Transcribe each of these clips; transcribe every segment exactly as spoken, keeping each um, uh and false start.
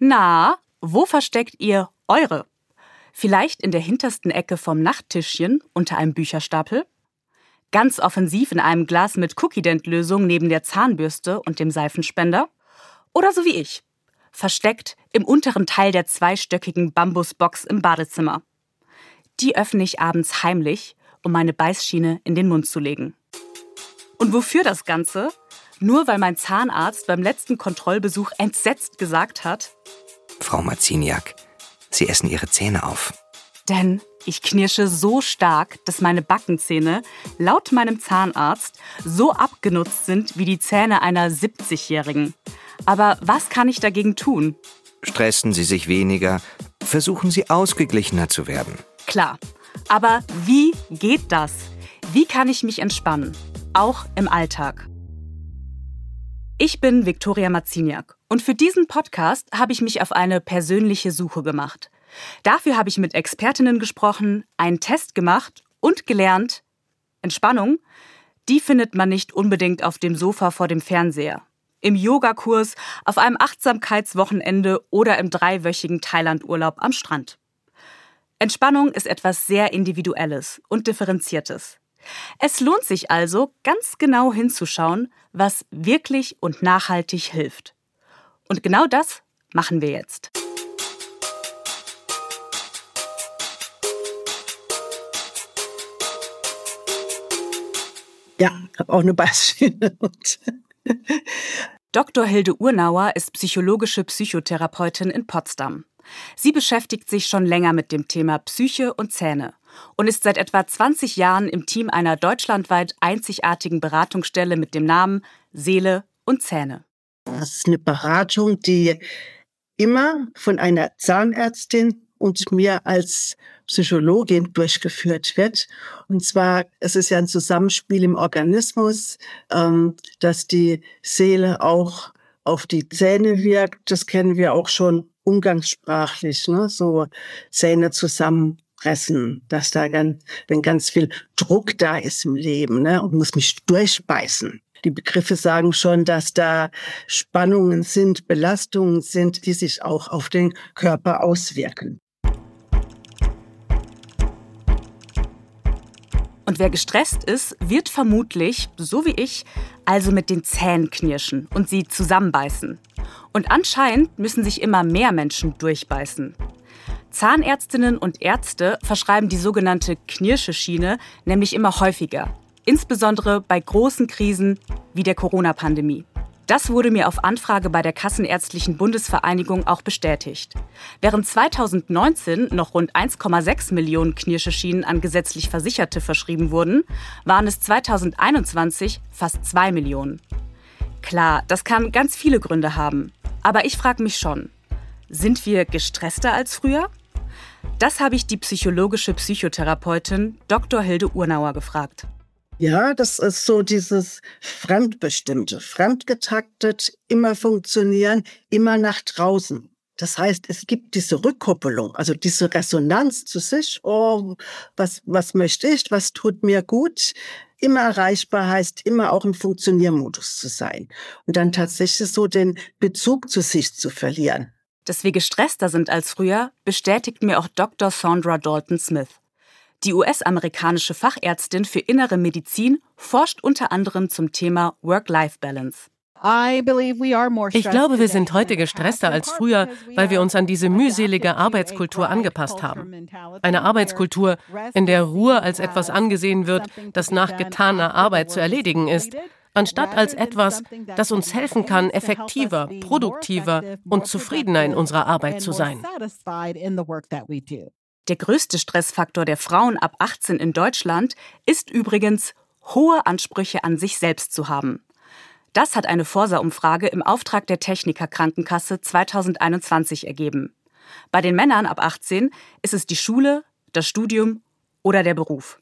Na, wo versteckt ihr eure? Vielleicht in der hintersten Ecke vom Nachttischchen unter einem Bücherstapel? Ganz offensiv in einem Glas mit Cookie-Dent-Lösung neben der Zahnbürste und dem Seifenspender? Oder so wie ich, versteckt im unteren Teil der zweistöckigen Bambusbox im Badezimmer. Die öffne ich abends heimlich, um meine Beißschiene in den Mund zu legen. Und wofür das Ganze? Nur weil mein Zahnarzt beim letzten Kontrollbesuch entsetzt gesagt hat: Frau Marciniak, Sie essen Ihre Zähne auf. Denn ich knirsche so stark, dass meine Backenzähne laut meinem Zahnarzt so abgenutzt sind wie die Zähne einer siebzigjährigen. Aber was kann ich dagegen tun? Stressen Sie sich weniger, versuchen Sie ausgeglichener zu werden. Klar, aber wie geht das? Wie kann ich mich entspannen? Auch im Alltag. Ich bin Viktoria Marciniak und für diesen Podcast habe ich mich auf eine persönliche Suche gemacht. Dafür habe ich mit Expertinnen gesprochen, einen Test gemacht und gelernt: Entspannung, die findet man nicht unbedingt auf dem Sofa vor dem Fernseher, im Yogakurs, auf einem Achtsamkeitswochenende oder im dreiwöchigen Thailandurlaub am Strand. Entspannung ist etwas sehr Individuelles und Differenziertes. Es lohnt sich also, ganz genau hinzuschauen, was wirklich und nachhaltig hilft. Und genau das machen wir jetzt. Ja, ich habe auch eine Beißschiene. Doktor Hilde Urnauer ist psychologische Psychotherapeutin in Potsdam. Sie beschäftigt sich schon länger mit dem Thema Psyche und Zähne und ist seit etwa zwanzig Jahren im Team einer deutschlandweit einzigartigen Beratungsstelle mit dem Namen Seele und Zähne. Das ist eine Beratung, die immer von einer Zahnärztin und mir als Psychologin durchgeführt wird. Und zwar, es ist ja ein Zusammenspiel im Organismus, ähm, dass die Seele auch auf die Zähne wirkt. Das kennen wir auch schon umgangssprachlich, ne? So Zähne zusammenpressen, dass da ganz, wenn ganz viel Druck da ist im Leben, ne, und muss mich durchbeißen. Die Begriffe sagen schon, dass da Spannungen sind, Belastungen sind, die sich auch auf den Körper auswirken. Und wer gestresst ist, wird vermutlich, so wie ich, also mit den Zähnen knirschen und sie zusammenbeißen. Und anscheinend müssen sich immer mehr Menschen durchbeißen. Zahnärztinnen und Ärzte verschreiben die sogenannte Knirscheschiene nämlich immer häufiger. Insbesondere bei großen Krisen wie der Corona-Pandemie. Das wurde mir auf Anfrage bei der Kassenärztlichen Bundesvereinigung auch bestätigt. Während zweitausendneunzehn noch rund eins Komma sechs Millionen Knirscheschienen an gesetzlich Versicherte verschrieben wurden, waren es zweitausendeinundzwanzig fast zwei Millionen. Klar, das kann ganz viele Gründe haben. Aber ich frage mich schon, sind wir gestresster als früher? Das habe ich die psychologische Psychotherapeutin Doktor Hilde Urnauer gefragt. Ja, das ist so dieses Fremdbestimmte, fremdgetaktet, immer funktionieren, immer nach draußen. Das heißt, es gibt diese Rückkoppelung, also diese Resonanz zu sich. Oh, was, was möchte ich? Was tut mir gut? Immer erreichbar heißt, immer auch im Funktioniermodus zu sein. Und dann tatsächlich so den Bezug zu sich zu verlieren. Dass wir gestresster sind als früher, bestätigt mir auch Doktor Saundra Dalton-Smith. Die U S-amerikanische Fachärztin für Innere Medizin forscht unter anderem zum Thema Work-Life-Balance. Ich glaube, wir sind heute gestresster als früher, weil wir uns an diese mühselige Arbeitskultur angepasst haben. Eine Arbeitskultur, in der Ruhe als etwas angesehen wird, das nach getaner Arbeit zu erledigen ist, anstatt als etwas, das uns helfen kann, effektiver, produktiver und zufriedener in unserer Arbeit zu sein. Der größte Stressfaktor der Frauen ab achtzehn in Deutschland ist übrigens, hohe Ansprüche an sich selbst zu haben. Das hat eine Forsa-Umfrage im Auftrag der Techniker Krankenkasse zweitausendeinundzwanzig ergeben. Bei den Männern ab achtzehn ist es die Schule, das Studium oder der Beruf.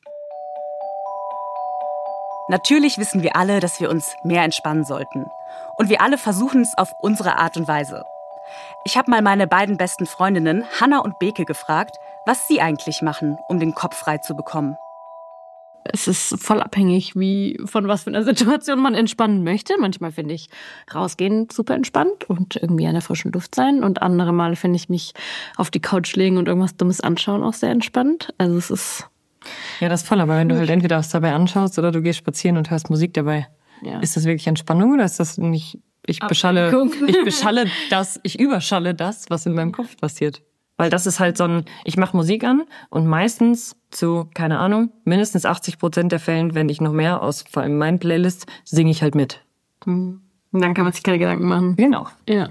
Natürlich wissen wir alle, dass wir uns mehr entspannen sollten. Und wir alle versuchen es auf unsere Art und Weise. Ich habe mal meine beiden besten Freundinnen, Hanna und Beke, gefragt, was sie eigentlich machen, um den Kopf frei zu bekommen. es ist voll abhängig, wie von was für einer Situation man entspannen möchte. Manchmal finde ich rausgehen super entspannt und irgendwie an der frischen Luft sein. Und andere Male finde ich mich auf die Couch legen und irgendwas Dummes anschauen auch sehr entspannt. Also es ist... Ja, das ist voll. Aber wenn du halt entweder was dabei anschaust oder du gehst spazieren und hörst Musik dabei, ja. Ist das wirklich Entspannung oder ist das nicht... Ich beschalle, ich beschalle das, ich überschalle das, was in meinem Kopf passiert. Weil das ist halt so ein, ich mache Musik an und meistens zu, keine Ahnung, mindestens achtzig Prozent der Fällen, wenn ich noch mehr aus, vor allem meinen Playlists, singe ich halt mit. Und dann kann man sich keine Gedanken machen. Genau. Ja.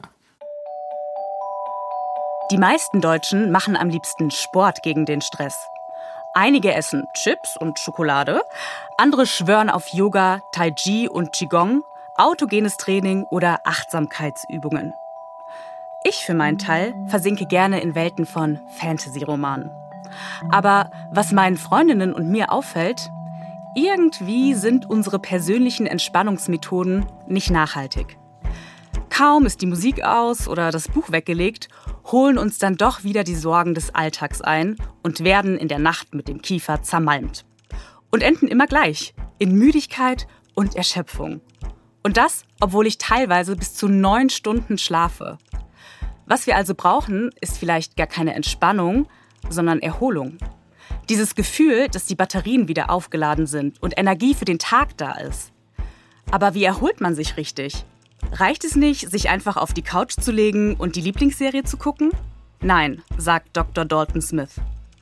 Die meisten Deutschen machen am liebsten Sport gegen den Stress. Einige essen Chips und Schokolade, andere schwören auf Yoga, Tai Chi und Qigong, autogenes Training oder Achtsamkeitsübungen. Ich für meinen Teil versinke gerne in Welten von Fantasy-Romanen. Aber was meinen Freundinnen und mir auffällt, irgendwie sind unsere persönlichen Entspannungsmethoden nicht nachhaltig. Kaum ist die Musik aus oder das Buch weggelegt, holen uns dann doch wieder die Sorgen des Alltags ein und werden in der Nacht mit dem Kiefer zermalmt. Und enden immer gleich, in Müdigkeit und Erschöpfung. Und das, obwohl ich teilweise bis zu neun Stunden schlafe. Was wir also brauchen, ist vielleicht gar keine Entspannung, sondern Erholung. Dieses Gefühl, dass die Batterien wieder aufgeladen sind und Energie für den Tag da ist. Aber wie erholt man sich richtig? Reicht es nicht, sich einfach auf die Couch zu legen und die Lieblingsserie zu gucken? Nein, sagt Doktor Dalton Smith.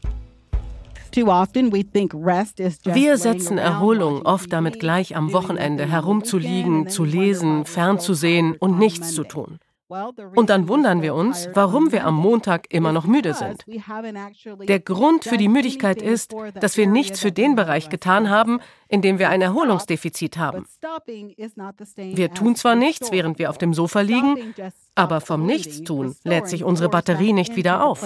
Wir setzen Erholung oft damit gleich, am Wochenende herumzuliegen, zu lesen, fernzusehen und nichts zu tun. Und dann wundern wir uns, warum wir am Montag immer noch müde sind. Der Grund für die Müdigkeit ist, dass wir nichts für den Bereich getan haben, in dem wir ein Erholungsdefizit haben. Wir tun zwar nichts, während wir auf dem Sofa liegen, aber vom Nichtstun lädt sich unsere Batterie nicht wieder auf.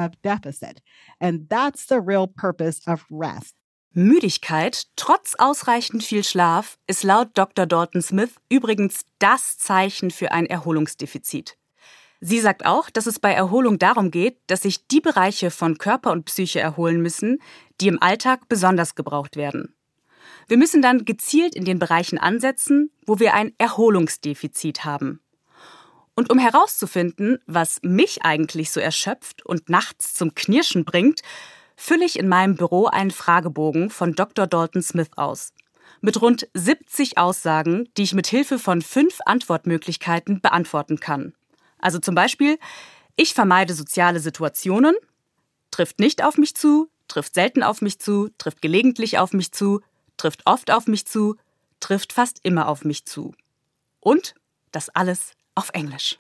Müdigkeit, trotz ausreichend viel Schlaf, ist laut Doktor Dalton Smith übrigens das Zeichen für ein Erholungsdefizit. Sie sagt auch, dass es bei Erholung darum geht, dass sich die Bereiche von Körper und Psyche erholen müssen, die im Alltag besonders gebraucht werden. Wir müssen dann gezielt in den Bereichen ansetzen, wo wir ein Erholungsdefizit haben. Und um herauszufinden, was mich eigentlich so erschöpft und nachts zum Knirschen bringt, fülle ich in meinem Büro einen Fragebogen von Doktor Dalton Smith aus. Mit rund siebzig Aussagen, die ich mit Hilfe von fünf Antwortmöglichkeiten beantworten kann. Also zum Beispiel, ich vermeide soziale Situationen, trifft nicht auf mich zu, trifft selten auf mich zu, trifft gelegentlich auf mich zu, trifft oft auf mich zu, trifft fast immer auf mich zu. Und das alles auf Englisch.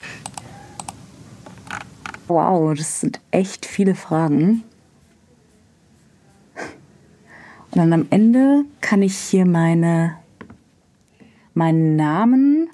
Wow, das sind echt viele Fragen. Und dann am Ende kann ich hier meine, meinen Namen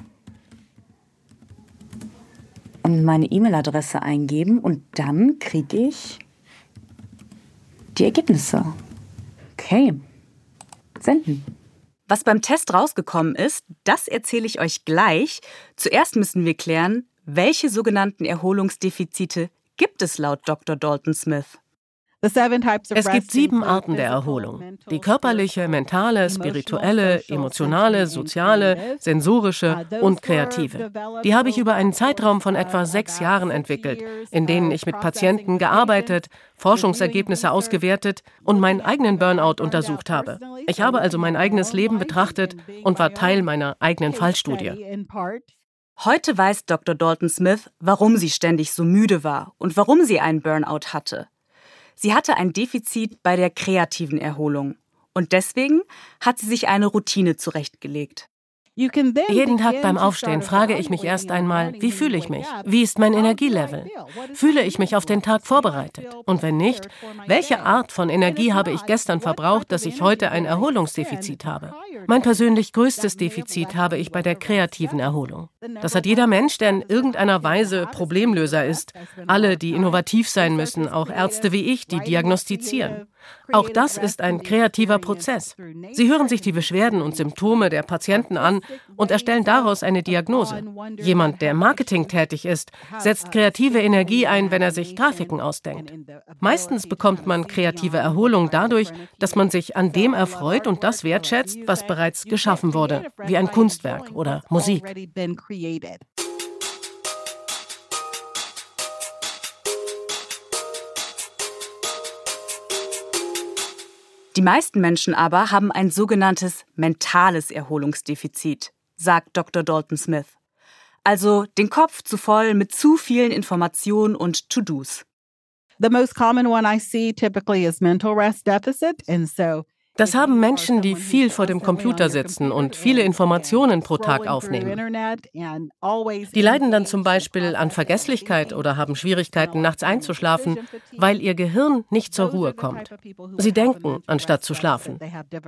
und meine E-Mail-Adresse eingeben und dann kriege ich die Ergebnisse. Okay, senden. Was beim Test rausgekommen ist, das erzähle ich euch gleich. Zuerst müssen wir klären, welche sogenannten Erholungsdefizite gibt es laut Doktor Dalton Smith? Es gibt sieben Arten der Erholung. Die körperliche, mentale, spirituelle, emotionale, soziale, sensorische und kreative. Die habe ich über einen Zeitraum von etwa sechs Jahren entwickelt, in denen ich mit Patienten gearbeitet, Forschungsergebnisse ausgewertet und meinen eigenen Burnout untersucht habe. Ich habe also mein eigenes Leben betrachtet und war Teil meiner eigenen Fallstudie. Heute weiß Doktor Dalton Smith, warum sie ständig so müde war und warum sie einen Burnout hatte. Sie hatte ein Defizit bei der kreativen Erholung. Und deswegen hat sie sich eine Routine zurechtgelegt. Jeden Tag beim Aufstehen frage ich mich erst einmal, wie fühle ich mich? Wie ist mein Energielevel? Fühle ich mich auf den Tag vorbereitet? Und wenn nicht, welche Art von Energie habe ich gestern verbraucht, dass ich heute ein Erholungsdefizit habe? Mein persönlich größtes Defizit habe ich bei der kreativen Erholung. Das hat jeder Mensch, der in irgendeiner Weise Problemlöser ist. Alle, die innovativ sein müssen, auch Ärzte wie ich, die diagnostizieren. Auch das ist ein kreativer Prozess. Sie hören sich die Beschwerden und Symptome der Patienten an und erstellen daraus eine Diagnose. Jemand, der im Marketing tätig ist, setzt kreative Energie ein, wenn er sich Grafiken ausdenkt. Meistens bekommt man kreative Erholung dadurch, dass man sich an dem erfreut und das wertschätzt, was bereits geschaffen wurde, wie ein Kunstwerk oder Musik. Die meisten Menschen aber haben ein sogenanntes mentales Erholungsdefizit, sagt Doktor Dalton Smith. Also den Kopf zu voll mit zu vielen Informationen und To-Dos. The most common one I see typically is mental rest deficit, and so Das haben Menschen, die viel vor dem Computer sitzen und viele Informationen pro Tag aufnehmen. Die leiden dann zum Beispiel an Vergesslichkeit oder haben Schwierigkeiten, nachts einzuschlafen, weil ihr Gehirn nicht zur Ruhe kommt. Sie denken, anstatt zu schlafen.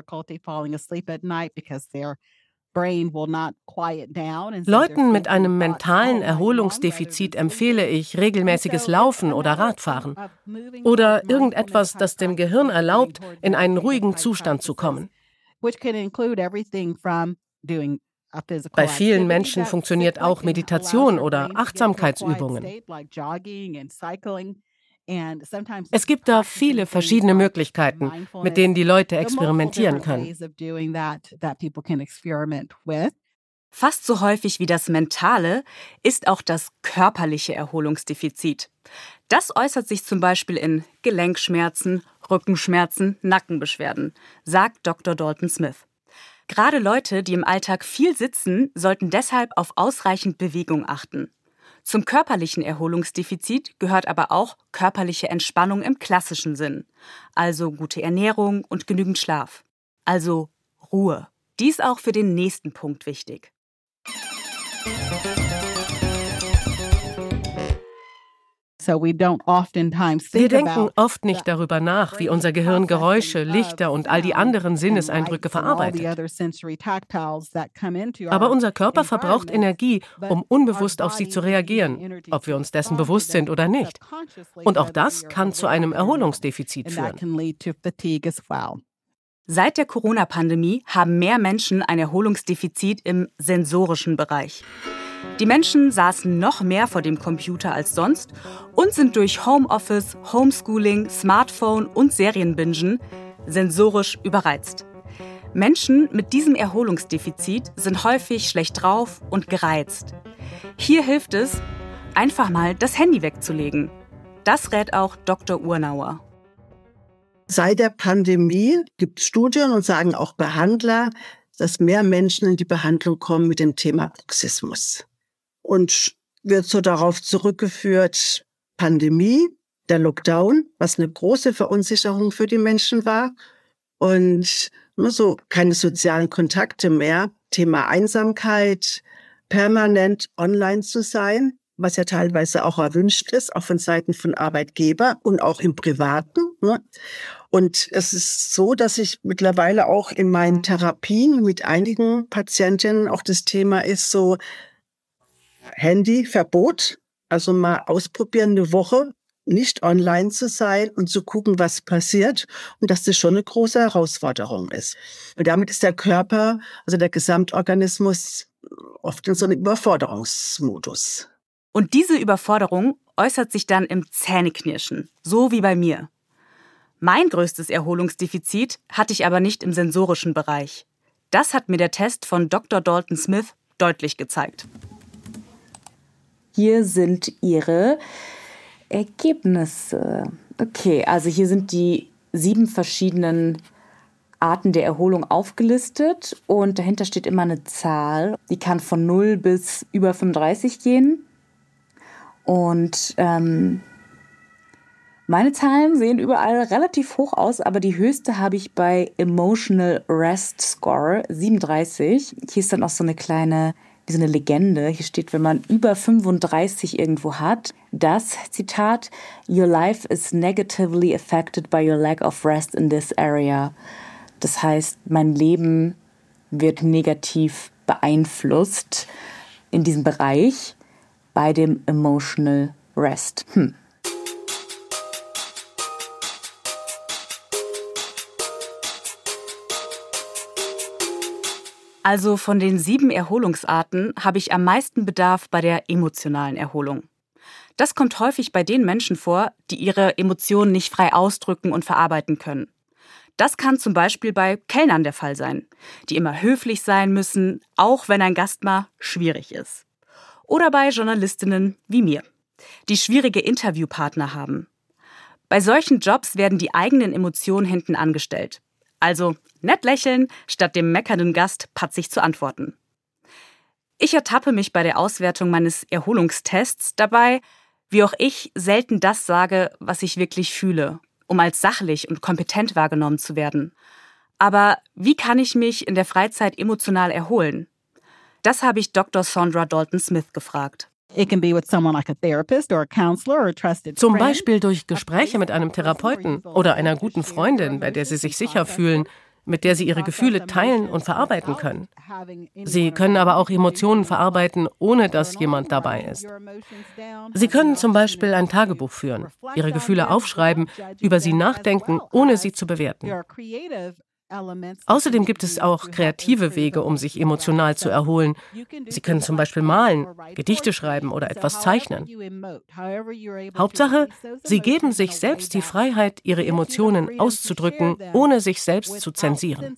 Leuten mit einem mentalen Erholungsdefizit empfehle ich regelmäßiges Laufen oder Radfahren oder irgendetwas, das dem Gehirn erlaubt, in einen ruhigen Zustand zu kommen. Bei vielen Menschen funktioniert auch Meditation oder Achtsamkeitsübungen. Es gibt da viele verschiedene Möglichkeiten, mit denen die Leute experimentieren können. Fast so häufig wie das mentale ist auch das körperliche Erholungsdefizit. Das äußert sich zum Beispiel in Gelenkschmerzen, Rückenschmerzen, Nackenbeschwerden, sagt Doktor Dalton Smith. Gerade Leute, die im Alltag viel sitzen, sollten deshalb auf ausreichend Bewegung achten. Zum körperlichen Erholungsdefizit gehört aber auch körperliche Entspannung im klassischen Sinn. Also gute Ernährung und genügend Schlaf. Also Ruhe. Dies auch für den nächsten Punkt wichtig. Wir denken oft nicht darüber nach, wie unser Gehirn Geräusche, Lichter und all die anderen Sinneseindrücke verarbeitet. Aber unser Körper verbraucht Energie, um unbewusst auf sie zu reagieren, ob wir uns dessen bewusst sind oder nicht. Und auch das kann zu einem Erholungsdefizit führen. Seit der Corona-Pandemie haben mehr Menschen ein Erholungsdefizit im sensorischen Bereich. Die Menschen saßen noch mehr vor dem Computer als sonst und sind durch Homeoffice, Homeschooling, Smartphone und Serienbingen sensorisch überreizt. Menschen mit diesem Erholungsdefizit sind häufig schlecht drauf und gereizt. Hier hilft es, einfach mal das Handy wegzulegen. Das rät auch Doktor Urnauer. Seit der Pandemie gibt es Studien und sagen auch Behandler, dass mehr Menschen in die Behandlung kommen mit dem Thema Bruxismus. Und wird so darauf zurückgeführt, Pandemie, der Lockdown, was eine große Verunsicherung für die Menschen war. Und nur so keine sozialen Kontakte mehr. Thema Einsamkeit, permanent online zu sein, was ja teilweise auch erwünscht ist, auch von Seiten von Arbeitgeber und auch im Privaten. Ne? Und es ist so, dass ich mittlerweile auch in meinen Therapien mit einigen Patientinnen auch das Thema ist so Handyverbot, also mal ausprobieren eine Woche, nicht online zu sein und zu gucken, was passiert und dass das schon eine große Herausforderung ist. Und damit ist der Körper, also der Gesamtorganismus oft in so einem Überforderungsmodus. Und diese Überforderung äußert sich dann im Zähneknirschen, so wie bei mir. Mein größtes Erholungsdefizit hatte ich aber nicht im sensorischen Bereich. Das hat mir der Test von Doktor Dalton Smith deutlich gezeigt. Hier sind Ihre Ergebnisse. Okay, also hier sind die sieben verschiedenen Arten der Erholung aufgelistet und dahinter steht immer eine Zahl. Die kann von null bis über fünfunddreißig gehen. Und ähm, meine Zahlen sehen überall relativ hoch aus, aber die höchste habe ich bei Emotional Rest Score, siebenunddreißig. Hier ist dann auch so eine kleine, wie so eine Legende. Hier steht, wenn man über fünfunddreißig irgendwo hat, das, Zitat, "Your life is negatively affected by your lack of rest in this area." Das heißt, mein Leben wird negativ beeinflusst in diesem Bereich bei dem Emotional Rest. Hm. Also von den sieben Erholungsarten habe ich am meisten Bedarf bei der emotionalen Erholung. Das kommt häufig bei den Menschen vor, die ihre Emotionen nicht frei ausdrücken und verarbeiten können. Das kann zum Beispiel bei Kellnern der Fall sein, die immer höflich sein müssen, auch wenn ein Gast mal schwierig ist. Oder bei Journalistinnen wie mir, die schwierige Interviewpartner haben. Bei solchen Jobs werden die eigenen Emotionen hinten angestellt. Also nett lächeln, statt dem meckernden Gast patzig zu antworten. Ich ertappe mich bei der Auswertung meines Erholungstests dabei, wie auch ich selten das sage, was ich wirklich fühle, um als sachlich und kompetent wahrgenommen zu werden. Aber wie kann ich mich in der Freizeit emotional erholen? Das habe ich Doktor Saundra Dalton-Smith gefragt. Zum Beispiel durch Gespräche mit einem Therapeuten oder einer guten Freundin, bei der Sie sich sicher fühlen, mit der Sie Ihre Gefühle teilen und verarbeiten können. Sie können aber auch Emotionen verarbeiten, ohne dass jemand dabei ist. Sie können zum Beispiel ein Tagebuch führen, Ihre Gefühle aufschreiben, über sie nachdenken, ohne sie zu bewerten. Außerdem gibt es auch kreative Wege, um sich emotional zu erholen. Sie können zum Beispiel malen, Gedichte schreiben oder etwas zeichnen. Hauptsache, Sie geben sich selbst die Freiheit, Ihre Emotionen auszudrücken, ohne sich selbst zu zensieren.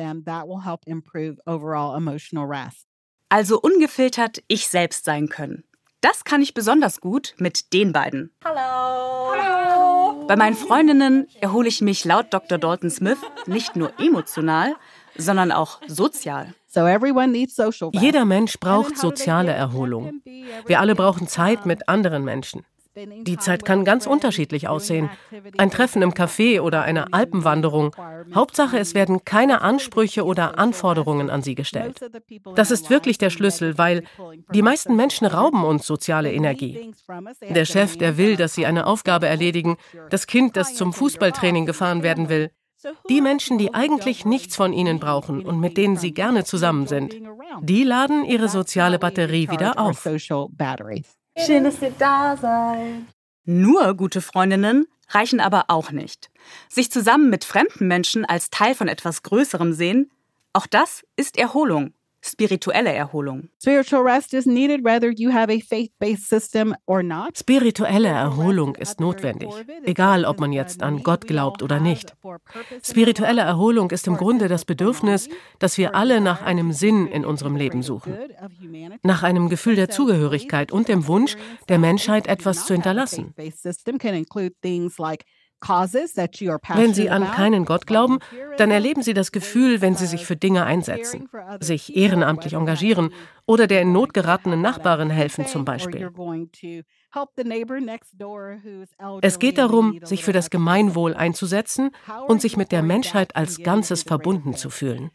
Also ungefiltert ich selbst sein können. Das kann ich besonders gut mit den beiden. Hallo. Hallo. Bei meinen Freundinnen erhole ich mich laut Doktor Dalton-Smith nicht nur emotional, sondern auch sozial. Jeder Mensch braucht soziale Erholung. Wir alle brauchen Zeit mit anderen Menschen. Die Zeit kann ganz unterschiedlich aussehen. Ein Treffen im Café oder eine Alpenwanderung. Hauptsache, es werden keine Ansprüche oder Anforderungen an sie gestellt. Das ist wirklich der Schlüssel, weil die meisten Menschen rauben uns soziale Energie. Der Chef, der will, dass sie eine Aufgabe erledigen, das Kind, das zum Fußballtraining gefahren werden will. Die Menschen, die eigentlich nichts von ihnen brauchen und mit denen sie gerne zusammen sind, die laden ihre soziale Batterie wieder auf. Schön, dass ihr da seid. Nur gute Freundinnen reichen aber auch nicht. Sich zusammen mit fremden Menschen als Teil von etwas Größerem sehen, auch das ist Erholung. Spirituelle Erholung. Spirituelle Erholung ist notwendig, egal ob man jetzt an Gott glaubt oder nicht. Spirituelle Erholung ist im Grunde das Bedürfnis, das wir alle nach einem Sinn in unserem Leben suchen. Nach einem Gefühl der Zugehörigkeit und dem Wunsch, der Menschheit etwas zu hinterlassen. Wenn Sie an keinen Gott glauben, dann erleben Sie das Gefühl, wenn Sie sich für Dinge einsetzen, sich ehrenamtlich engagieren oder der in Not geratenen Nachbarin helfen zum Beispiel. Es geht darum, sich für das Gemeinwohl einzusetzen und sich mit der Menschheit als Ganzes verbunden zu fühlen.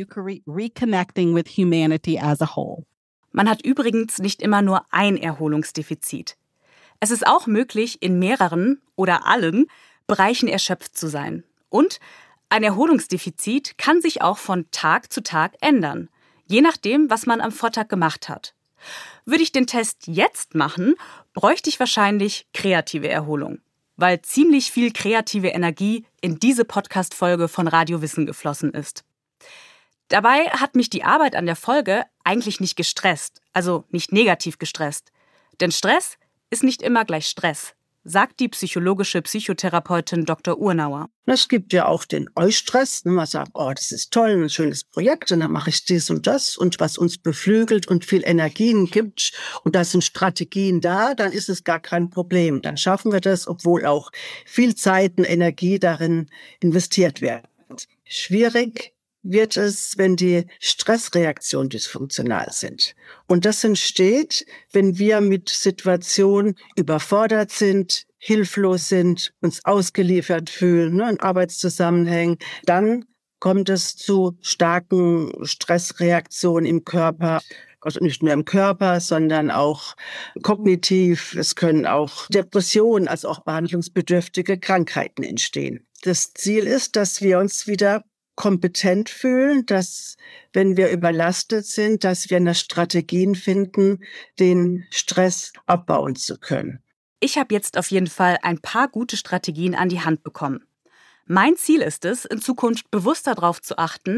Man hat übrigens nicht immer nur ein Erholungsdefizit. Es ist auch möglich, in mehreren oder allen Bereichen erschöpft zu sein. Und ein Erholungsdefizit kann sich auch von Tag zu Tag ändern, je nachdem, was man am Vortag gemacht hat. Würde ich den Test jetzt machen, bräuchte ich wahrscheinlich kreative Erholung, weil ziemlich viel kreative Energie in diese Podcast-Folge von Radio Wissen geflossen ist. Dabei hat mich die Arbeit an der Folge eigentlich nicht gestresst, also nicht negativ gestresst. Denn Stress ist nicht immer gleich Stress, sagt die psychologische Psychotherapeutin Doktor Urnauer. Es gibt ja auch den Eustress, man sagt, oh, das ist toll, ein schönes Projekt und dann mache ich dies und das und was uns beflügelt und viel Energien gibt und da sind Strategien da, dann ist es gar kein Problem. Dann schaffen wir das, obwohl auch viel Zeit und Energie darin investiert werden. Schwierig wird es, wenn die Stressreaktionen dysfunktional sind. Und das entsteht, wenn wir mit Situationen überfordert sind, hilflos sind, uns ausgeliefert fühlen, ne, in Arbeitszusammenhängen. Dann kommt es zu starken Stressreaktionen im Körper. Also nicht nur im Körper, sondern auch kognitiv. Es können auch Depressionen, also auch behandlungsbedürftige Krankheiten entstehen. Das Ziel ist, dass wir uns wieder kompetent fühlen, dass, wenn wir überlastet sind, dass wir eine Strategien finden, den Stress abbauen zu können. Ich habe jetzt auf jeden Fall ein paar gute Strategien an die Hand bekommen. Mein Ziel ist es, in Zukunft bewusster darauf zu achten,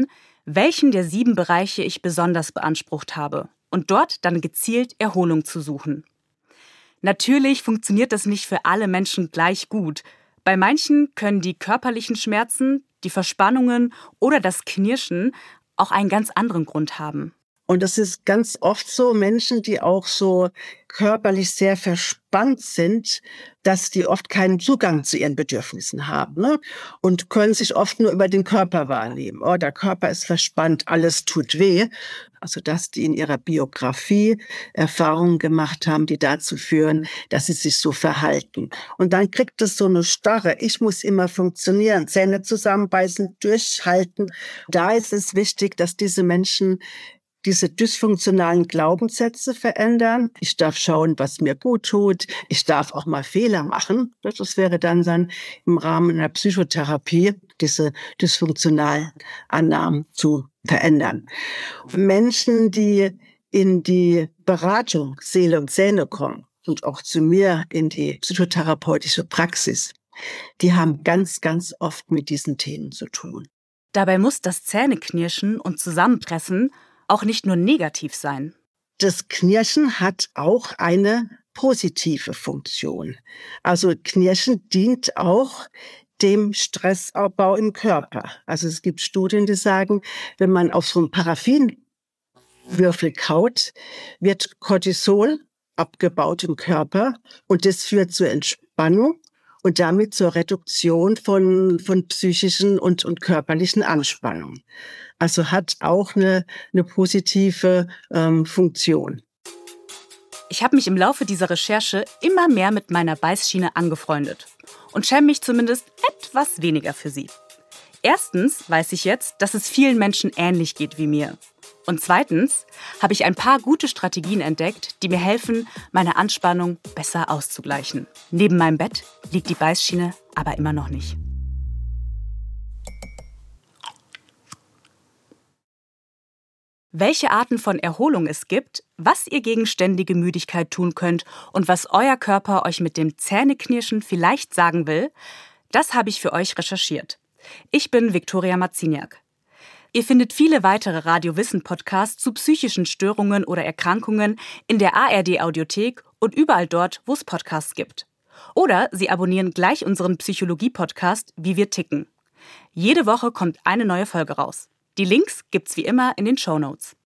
welchen der sieben Bereiche ich besonders beansprucht habe und dort dann gezielt Erholung zu suchen. Natürlich funktioniert das nicht für alle Menschen gleich gut. Bei manchen können die körperlichen Schmerzen, die Verspannungen oder das Knirschen auch einen ganz anderen Grund haben. Und das ist ganz oft so, Menschen, die auch so körperlich sehr verspannt sind, dass die oft keinen Zugang zu ihren Bedürfnissen haben, ne? Und können sich oft nur über den Körper wahrnehmen. Oh, der Körper ist verspannt, alles tut weh. Also dass die in ihrer Biografie Erfahrungen gemacht haben, die dazu führen, dass sie sich so verhalten. Und dann kriegt es so eine Starre. Ich muss immer funktionieren, Zähne zusammenbeißen, durchhalten. Da ist es wichtig, dass diese Menschen diese dysfunktionalen Glaubenssätze verändern. Ich darf schauen, was mir gut tut. Ich darf auch mal Fehler machen. Das wäre dann, dann im Rahmen einer Psychotherapie, diese dysfunktionalen Annahmen zu verändern. Menschen, die in die Beratung Seele und Zähne kommen und auch zu mir in die psychotherapeutische Praxis, die haben ganz, ganz oft mit diesen Themen zu tun. Dabei muss das Zähneknirschen und Zusammenpressen auch nicht nur negativ sein. Das Knirschen hat auch eine positive Funktion. Also Knirschen dient auch dem Stressabbau im Körper. Also es gibt Studien, die sagen, wenn man auf so einen Paraffinwürfel kaut, wird Cortisol abgebaut im Körper und das führt zur Entspannung und damit zur Reduktion von, von psychischen und, und körperlichen Anspannungen. Also hat auch eine, eine positive ähm, Funktion. Ich habe mich im Laufe dieser Recherche immer mehr mit meiner Beißschiene angefreundet und schäme mich zumindest etwas weniger für sie. Erstens weiß ich jetzt, dass es vielen Menschen ähnlich geht wie mir. Und zweitens habe ich ein paar gute Strategien entdeckt, die mir helfen, meine Anspannung besser auszugleichen. Neben meinem Bett liegt die Beißschiene aber immer noch nicht. Welche Arten von Erholung es gibt, was ihr gegen ständige Müdigkeit tun könnt und was euer Körper euch mit dem Zähneknirschen vielleicht sagen will, das habe ich für euch recherchiert. Ich bin Viktoria Marciniak. Ihr findet viele weitere Radio Wissen Podcasts zu psychischen Störungen oder Erkrankungen in der A R D-Audiothek und überall dort, wo es Podcasts gibt. Oder Sie abonnieren gleich unseren Psychologie-Podcast Wie wir ticken. Jede Woche kommt eine neue Folge raus. Die Links gibt's wie immer in den Shownotes.